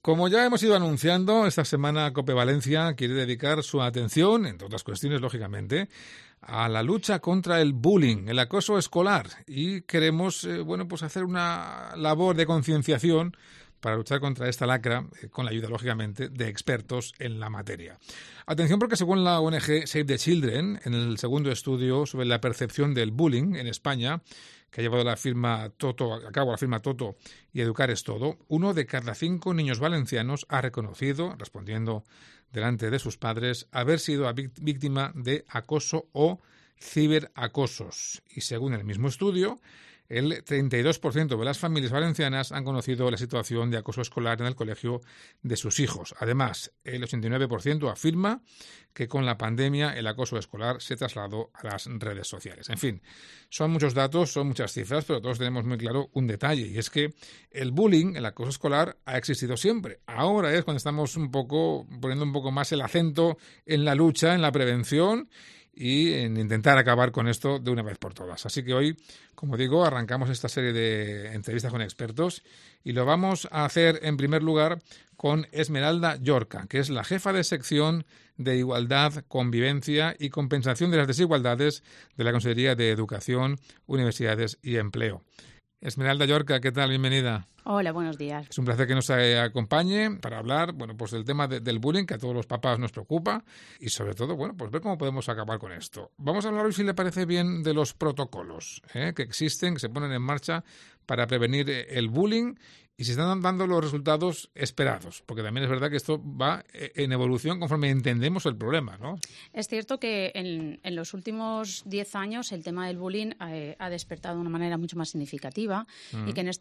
Como ya hemos ido anunciando, esta semana COPE Valencia quiere dedicar su atención, entre otras cuestiones, lógicamente, a la lucha contra el bullying, el acoso escolar. Y queremos, pues hacer una labor de concienciación para luchar contra esta lacra, con la ayuda, lógicamente, de expertos en la materia. Atención porque según la ONG Save the Children, en el segundo estudio sobre la percepción del bullying en España, que ha llevado a cabo la firma Toto y Educar es Todo, 1 de cada 5 niños valencianos ha reconocido, respondiendo delante de sus padres, haber sido víctima de acoso o ciberacosos. Y según el mismo estudio, el 32% de las familias valencianas han conocido la situación de acoso escolar en el colegio de sus hijos. Además, el 89% afirma que con la pandemia el acoso escolar se trasladó a las redes sociales. En fin, son muchos datos, son muchas cifras, pero todos tenemos muy claro un detalle, y es que el bullying, el acoso escolar, ha existido siempre. Ahora es cuando estamos poniendo un poco más el acento en la lucha, en la prevención y en intentar acabar con esto de una vez por todas. Así que hoy, como digo, arrancamos esta serie de entrevistas con expertos y lo vamos a hacer en primer lugar con Esmeralda Llorca, que es la jefa de sección de Igualdad, Convivencia y Compensación de las Desigualdades de la Consejería de Educación, Universidades y Empleo. Esmeralda Llorca, ¿qué tal? Bienvenida. Hola, buenos días. Es un placer que nos acompañe para hablar, pues del tema del bullying, que a todos los papás nos preocupa, y sobre todo, pues ver cómo podemos acabar con esto. Vamos a hablar hoy, si le parece bien, de los protocolos que existen, que se ponen en marcha para prevenir el bullying y se están dando los resultados esperados, porque también es verdad que esto va en evolución conforme entendemos el problema, ¿no? Es cierto que en los últimos 10 años el tema del bullying ha despertado de una manera mucho más significativa y que en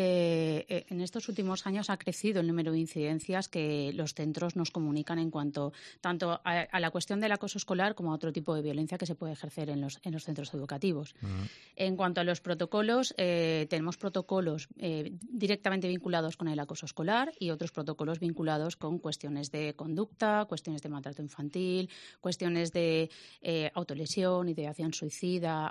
estos últimos años ha crecido el número de incidencias que los centros nos comunican en cuanto tanto a la cuestión del acoso escolar como a otro tipo de violencia que se puede ejercer en los centros educativos. En cuanto a los protocolos, tenemos protocolos directamente vinculados con el acoso escolar y otros protocolos vinculados con cuestiones de conducta, cuestiones de maltrato infantil, cuestiones de autolesión, ideación suicida,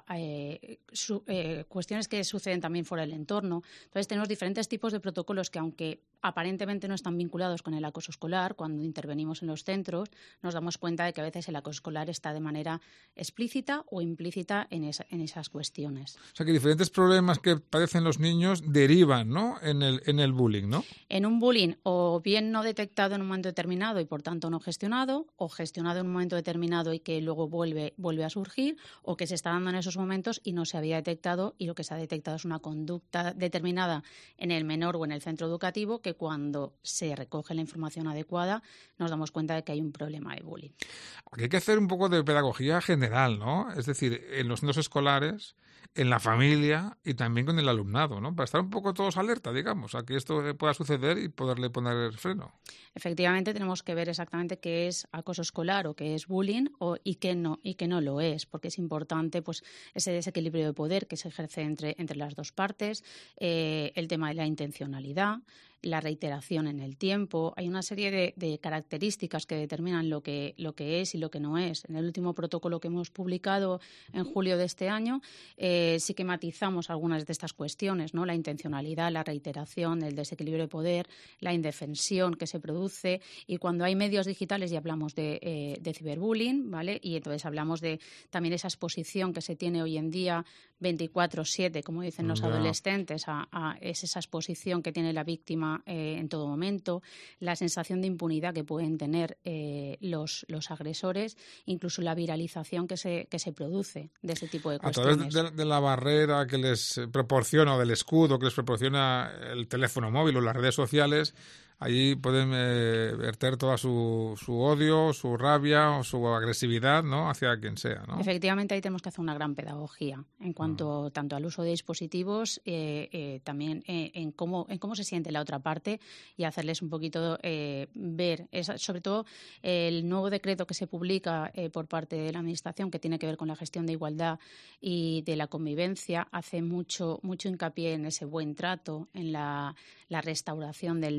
cuestiones que suceden también fuera del entorno. Entonces, tenemos diferentes tipos de protocolos que, aunque aparentemente no están vinculados con el acoso escolar, cuando intervenimos en los centros nos damos cuenta de que a veces el acoso escolar está de manera explícita o implícita en esas cuestiones. O sea, que diferentes problemas que padecen los niños derivan, ¿no?, en el bullying, ¿no? En un bullying o bien no detectado en un momento determinado y por tanto no gestionado, o gestionado en un momento determinado y que luego vuelve a surgir, o que se está dando en esos momentos y no se había detectado, y lo que se ha detectado es una conducta determinada en el menor o en el centro educativo que cuando se recoge la información adecuada nos damos cuenta de que hay un problema de bullying. Aquí hay que hacer un poco de pedagogía general, ¿no? Es decir, en los centros escolares, en la familia y también con el alumnado, ¿no? Para estar un poco todos alerta, digamos, a que esto pueda suceder y poderle poner freno. Efectivamente, tenemos que ver exactamente qué es acoso escolar o qué es bullying y qué no lo es, porque es importante pues ese desequilibrio de poder que se ejerce entre las dos partes, el tema de la intencionalidad, la reiteración en el tiempo. Hay una serie de características que determinan lo que es y lo que no es. En el último protocolo que hemos publicado en julio de este año sí que matizamos algunas de estas cuestiones, ¿no? La intencionalidad, la reiteración, el desequilibrio de poder, la indefensión que se produce, y cuando hay medios digitales ya hablamos de ciberbullying, ¿vale? Y entonces hablamos de también esa exposición que se tiene hoy en día 24/7, como dicen los adolescentes, es esa exposición que tiene la víctima en todo momento, la sensación de impunidad que pueden tener los agresores, incluso la viralización que se produce de ese tipo de cuestiones. A través de la barrera que les proporciona, o del escudo que les proporciona el teléfono móvil o las redes sociales, allí pueden verter toda su odio, su rabia o su agresividad, ¿no?, hacia quien sea, ¿no? Efectivamente, ahí tenemos que hacer una gran pedagogía en cuanto tanto al uso de dispositivos, también en cómo se siente la otra parte, y hacerles un poquito ver, sobre todo el nuevo decreto que se publica por parte de la Administración, que tiene que ver con la gestión de igualdad y de la convivencia, hace mucho hincapié en ese buen trato, en la restauración del daño,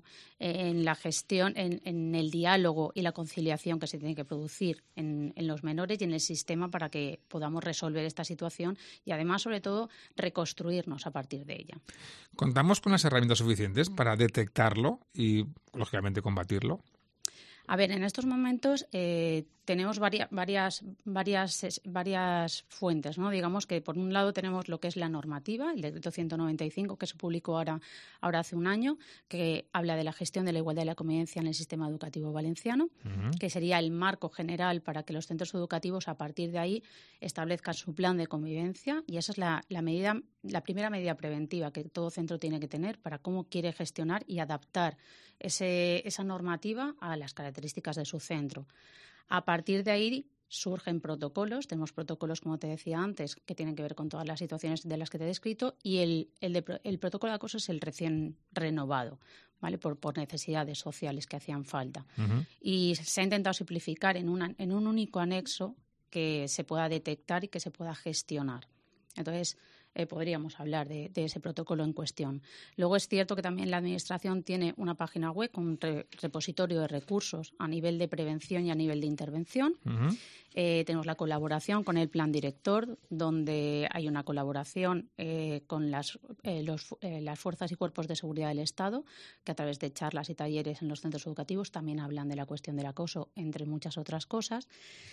en la gestión, en el diálogo y la conciliación que se tiene que producir en los menores y en el sistema para que podamos resolver esta situación y además, sobre todo, reconstruirnos a partir de ella. ¿Contamos con las herramientas suficientes para detectarlo y, lógicamente, combatirlo? A ver, en estos momentos tenemos varias fuentes, ¿no? Digamos que por un lado tenemos lo que es la normativa, el decreto 195 que se publicó ahora hace un año, que habla de la gestión de la igualdad y la convivencia en el sistema educativo valenciano, que sería el marco general para que los centros educativos a partir de ahí establezcan su plan de convivencia, y esa es la primera medida preventiva que todo centro tiene que tener para cómo quiere gestionar y adaptar esa normativa a las características de su centro. A partir de ahí surgen protocolos. Tenemos protocolos, como te decía antes, que tienen que ver con todas las situaciones de las que te he descrito, y el protocolo de acoso es el recién renovado, ¿vale? Por necesidades sociales que hacían falta. Y se ha intentado simplificar en un único anexo que se pueda detectar y que se pueda gestionar. Entonces, podríamos hablar de ese protocolo en cuestión. Luego es cierto que también la Administración tiene una página web con un repositorio de recursos a nivel de prevención y a nivel de intervención. Tenemos la colaboración con el Plan Director, donde hay una colaboración con las fuerzas y cuerpos de seguridad del Estado, que a través de charlas y talleres en los centros educativos también hablan de la cuestión del acoso, entre muchas otras cosas.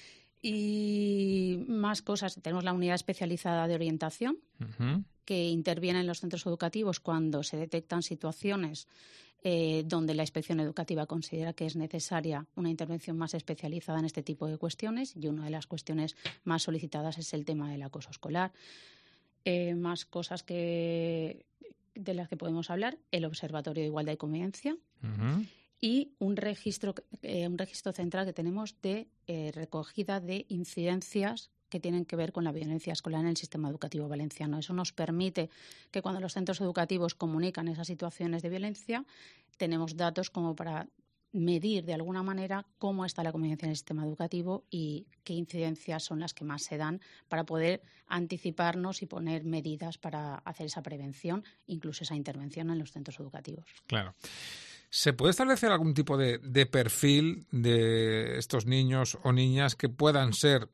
Y más cosas. Tenemos la unidad especializada de orientación que interviene en los centros educativos cuando se detectan situaciones donde la inspección educativa considera que es necesaria una intervención más especializada en este tipo de cuestiones, y una de las cuestiones más solicitadas es el tema del acoso escolar. Más cosas de las que podemos hablar: el Observatorio de Igualdad y Convivencia. Y un registro central que tenemos de recogida de incidencias que tienen que ver con la violencia escolar en el sistema educativo valenciano. Eso nos permite que cuando los centros educativos comunican esas situaciones de violencia, tenemos datos como para medir de alguna manera cómo está la convivencia en el sistema educativo y qué incidencias son las que más se dan, para poder anticiparnos y poner medidas para hacer esa prevención, incluso esa intervención en los centros educativos. Claro. ¿Se puede establecer algún tipo de perfil de estos niños o niñas que puedan ser,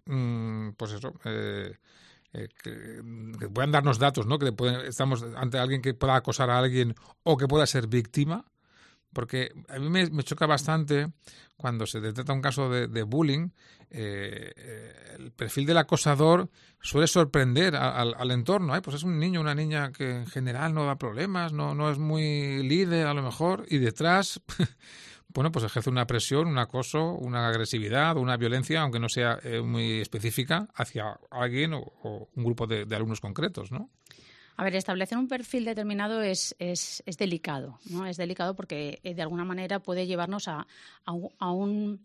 que puedan darnos datos, ¿no? Estamos ante alguien que pueda acosar a alguien o que pueda ser víctima? Porque a mí me choca bastante cuando se detecta un caso de bullying. El perfil del acosador suele sorprender al entorno. Pues es un niño, una niña que en general no da problemas, no es muy líder a lo mejor, y detrás pues ejerce una presión, un acoso, una agresividad o una violencia, aunque no sea muy específica, hacia alguien o un grupo de alumnos concretos, ¿no? A ver, establecer un perfil determinado es delicado, ¿no? Es delicado porque de alguna manera puede llevarnos a un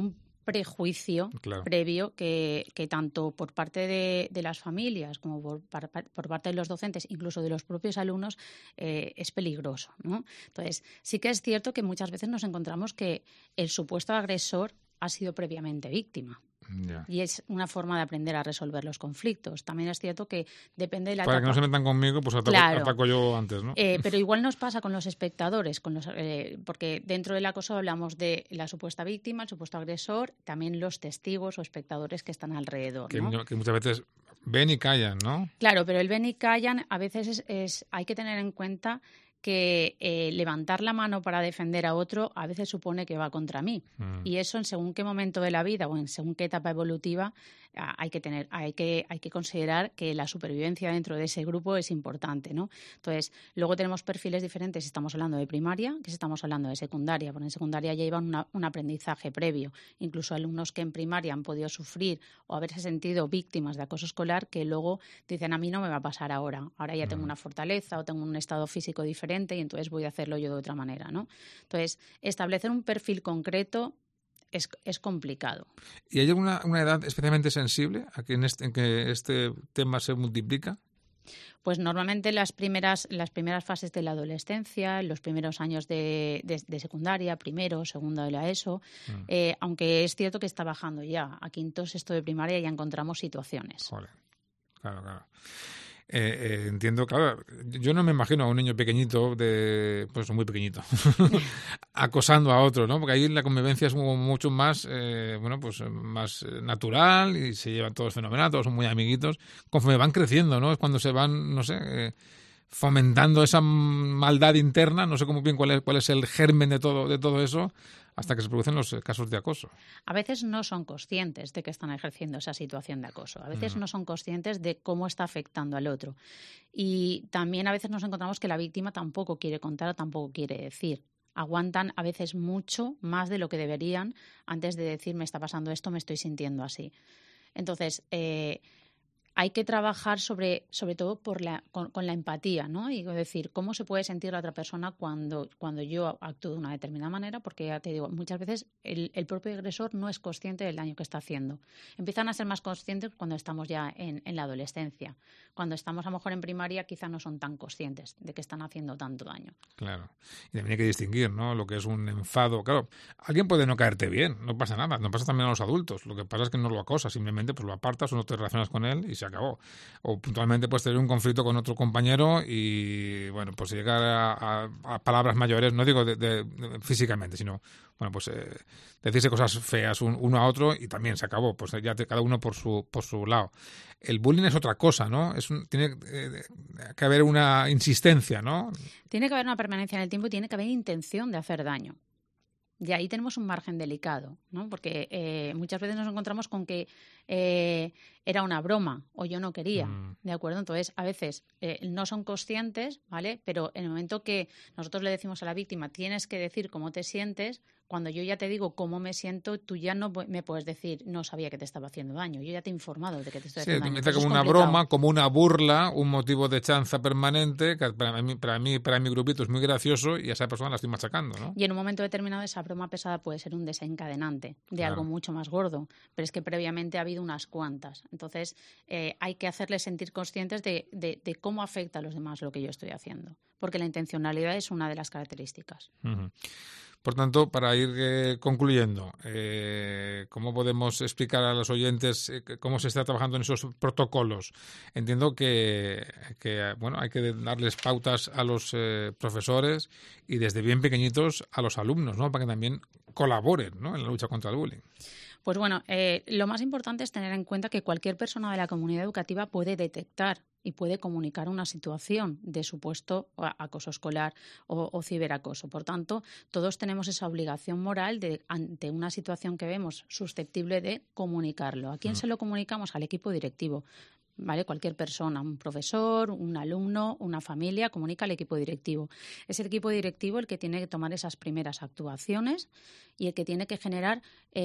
prejuicio previo que tanto por parte de las familias como por parte de los docentes, incluso de los propios alumnos, es peligroso, ¿no? Entonces, sí que es cierto que muchas veces nos encontramos que el supuesto agresor ha sido previamente víctima. Yeah. Y es una forma de aprender a resolver los conflictos. También es cierto que depende de la Para etapa. Que no se metan conmigo, pues ataco yo antes, ¿no? Pero igual nos pasa con los espectadores, porque dentro del acoso hablamos de la supuesta víctima, el supuesto agresor, también los testigos o espectadores que están alrededor, ¿no? Que muchas veces ven y callan, ¿no? Claro, pero el ven y callan a veces hay que tener en cuenta que levantar la mano para defender a otro a veces supone que va contra mí. Y eso en según qué momento de la vida o en según qué etapa evolutiva hay que considerar que la supervivencia dentro de ese grupo es importante, ¿no? Entonces, luego tenemos perfiles diferentes si estamos hablando de primaria que si estamos hablando de secundaria, porque en secundaria ya llevan un aprendizaje previo. Incluso alumnos que en primaria han podido sufrir o haberse sentido víctimas de acoso escolar, que luego dicen: a mí no me va a pasar ahora ya tengo una fortaleza o tengo un estado físico diferente y entonces voy a hacerlo yo de otra manera, ¿no? Entonces, establecer un perfil concreto es complicado. ¿Y hay una edad especialmente sensible en que este tema se multiplica? Pues normalmente las primeras fases de la adolescencia, los primeros años de secundaria, primero, segundo de la ESO, aunque es cierto que está bajando ya. A quinto, sexto de primaria ya encontramos situaciones. Joder. Claro. entiendo, claro, yo no me imagino a un niño pequeñito, pues muy pequeñito, acosando a otro, ¿no? Porque ahí la convivencia es mucho más, pues más natural y se llevan todos fenomenal, todos son muy amiguitos. Conforme van creciendo, ¿no? Es cuando se van, no sé, fomentando esa maldad interna, no sé cómo bien cuál es el germen de todo eso, hasta que se producen los casos de acoso. A veces no son conscientes de que están ejerciendo esa situación de acoso. A veces no son conscientes de cómo está afectando al otro. Y también a veces nos encontramos que la víctima tampoco quiere contar o tampoco quiere decir. Aguantan a veces mucho más de lo que deberían antes de decir me está pasando esto, me estoy sintiendo así. Entonces, hay que trabajar sobre todo con la empatía, ¿no? Y decir, ¿cómo se puede sentir la otra persona cuando yo actúo de una determinada manera? Porque ya te digo, muchas veces el propio agresor no es consciente del daño que está haciendo. Empiezan a ser más conscientes cuando estamos ya en la adolescencia. Cuando estamos a lo mejor en primaria quizá no son tan conscientes de que están haciendo tanto daño. Claro. Y también hay que distinguir, ¿no? Lo que es un enfado. Claro, alguien puede no caerte bien, no pasa nada. No pasa también a los adultos. Lo que pasa es que no lo acosas, simplemente pues lo apartas o no te relacionas con él y se acabó. O puntualmente puedes tener un conflicto con otro compañero y, bueno, pues llegar a palabras mayores, no digo físicamente, sino, bueno, pues decirse cosas feas uno a otro y también se acabó, pues ya cada uno por su lado. El bullying es otra cosa, ¿no? Tiene que haber una insistencia, ¿no? Tiene que haber una permanencia en el tiempo y tiene que haber intención de hacer daño. Y ahí tenemos un margen delicado, ¿no? Porque muchas veces nos encontramos con que era una broma o yo no quería, ¿de acuerdo? Entonces, a veces no son conscientes, ¿vale? Pero en el momento que nosotros le decimos a la víctima, tienes que decir cómo te sientes, cuando yo ya te digo cómo me siento, tú ya no me puedes decir, no sabía que te estaba haciendo daño. Yo ya te he informado de que te estoy haciendo daño. Sí, como una broma, como una burla, un motivo de chanza permanente, que para mi grupito es muy gracioso y a esa persona la estoy machacando, ¿no? Y en un momento determinado esa broma pesada puede ser un desencadenante de algo mucho más gordo, pero es que previamente ha habido unas cuantas. Entonces, hay que hacerles sentir conscientes de cómo afecta a los demás lo que yo estoy haciendo, porque la intencionalidad es una de las características. Uh-huh. Por tanto, para ir concluyendo, ¿cómo podemos explicar a los oyentes cómo se está trabajando en esos protocolos? Entiendo que bueno, hay que darles pautas a los profesores y desde bien pequeñitos a los alumnos, ¿no? Para que también colaboren, ¿no? En la lucha contra el bullying. Pues bueno, lo más importante es tener en cuenta que cualquier persona de la comunidad educativa puede detectar y puede comunicar una situación de supuesto acoso escolar o ciberacoso. Por tanto, todos tenemos esa obligación moral de, ante una situación que vemos susceptible, de comunicarlo. ¿A quién se lo comunicamos? Al equipo directivo. ¿Vale? Cualquier persona, un profesor, un alumno, una familia, comunica al equipo directivo. Es el equipo directivo el que tiene que tomar esas primeras actuaciones y el que tiene que generar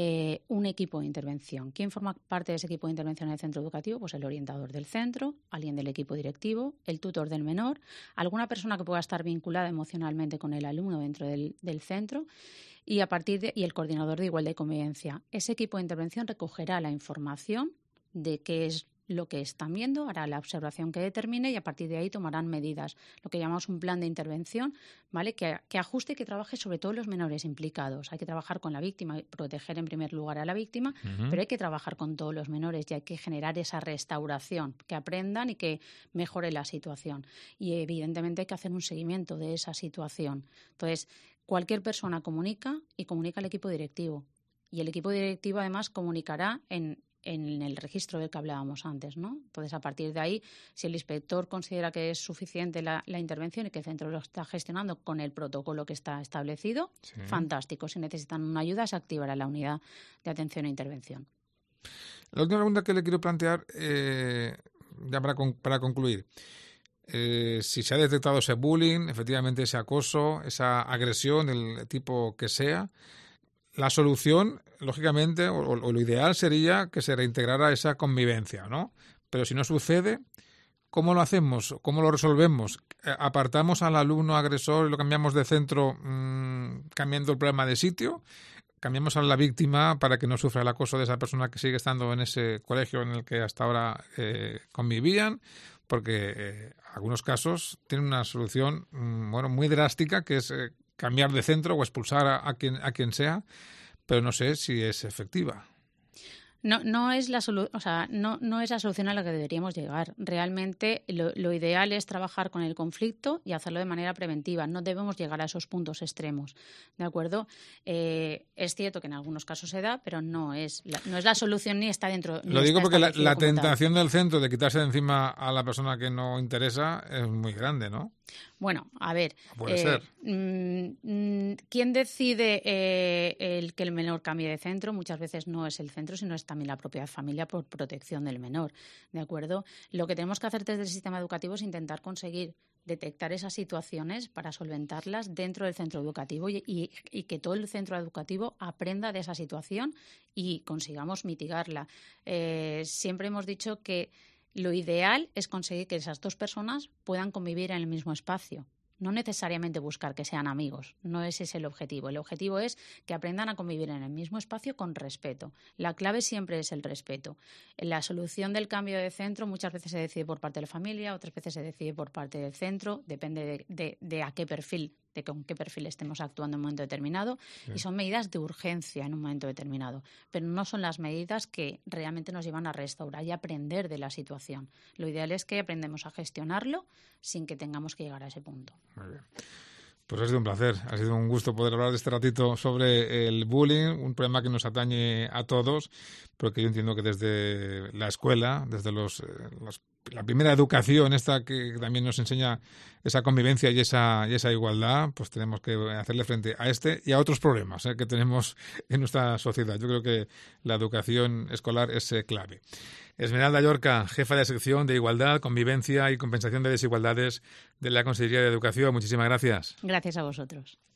un equipo de intervención. ¿Quién forma parte de ese equipo de intervención en el centro educativo? Pues el orientador del centro, alguien del equipo directivo, el tutor del menor, alguna persona que pueda estar vinculada emocionalmente con el alumno dentro del centro y y el coordinador de igualdad y convivencia. Ese equipo de intervención recogerá la información de qué es lo que están viendo, hará la observación que determine y a partir de ahí tomarán medidas, lo que llamamos un plan de intervención, ¿vale? Que ajuste y que trabaje sobre todo los menores implicados. Hay que trabajar con la víctima y proteger en primer lugar a la víctima, pero hay que trabajar con todos los menores y hay que generar esa restauración, que aprendan y que mejore la situación. Y evidentemente hay que hacer un seguimiento de esa situación. Entonces, cualquier persona comunica y comunica al equipo directivo. Y el equipo directivo además comunicará en el registro del que hablábamos antes, ¿no? Entonces, a partir de ahí, si el inspector considera que es suficiente la intervención y que el centro lo está gestionando con el protocolo que está establecido, fantástico. Si necesitan una ayuda, se activará la unidad de atención e intervención. La última pregunta que le quiero plantear, ya para concluir. Si se ha detectado ese bullying, efectivamente ese acoso, esa agresión, del tipo que sea, la solución, lógicamente, o lo ideal sería que se reintegrara esa convivencia, ¿no? Pero si no sucede, ¿cómo lo hacemos? ¿Cómo lo resolvemos? ¿Apartamos al alumno agresor y lo cambiamos de centro cambiando el problema de sitio? ¿Cambiamos a la víctima para que no sufra el acoso de esa persona que sigue estando en ese colegio en el que hasta ahora convivían? Porque algunos casos tienen una solución muy drástica, que es cambiar de centro o expulsar a quien sea, pero no sé si es efectiva. No es la no es la solución a la que deberíamos llegar. Realmente lo ideal es trabajar con el conflicto y hacerlo de manera preventiva. No debemos llegar a esos puntos extremos, ¿de acuerdo? Es cierto que en algunos casos se da, pero no es la solución ni está dentro. Lo digo porque la tentación del centro de quitarse de encima a la persona que no interesa es muy grande, ¿no? Bueno, a ver, puede ser. ¿Quién decide que el menor cambie de centro? Muchas veces no es el centro, sino es también la propia familia por protección del menor, ¿de acuerdo? Lo que tenemos que hacer desde el sistema educativo es intentar conseguir detectar esas situaciones para solventarlas dentro del centro educativo y que todo el centro educativo aprenda de esa situación y consigamos mitigarla. Siempre hemos dicho que lo ideal es conseguir que esas dos personas puedan convivir en el mismo espacio. No necesariamente buscar que sean amigos, no ese es el objetivo. El objetivo es que aprendan a convivir en el mismo espacio con respeto. La clave siempre es el respeto. La solución del cambio de centro muchas veces se decide por parte de la familia, otras veces se decide por parte del centro, depende de a qué perfil, de con qué perfil estemos actuando en un momento determinado, y son medidas de urgencia en un momento determinado, pero no son las medidas que realmente nos llevan a restaurar y aprender de la situación. Lo ideal es que aprendamos a gestionarlo sin que tengamos que llegar a ese punto. Muy bien. Pues ha sido un placer, ha sido un gusto poder hablar de este ratito sobre el bullying, un problema que nos atañe a todos, pero que yo entiendo que desde la escuela, desde la primera educación esta que también nos enseña esa convivencia y esa igualdad, pues tenemos que hacerle frente a este y a otros problemas que tenemos en nuestra sociedad. Yo creo que la educación escolar es clave. Esmeralda Llorca, jefa de sección de Igualdad, Convivencia y Compensación de Desigualdades de la Consejería de Educación. Muchísimas gracias. Gracias a vosotros.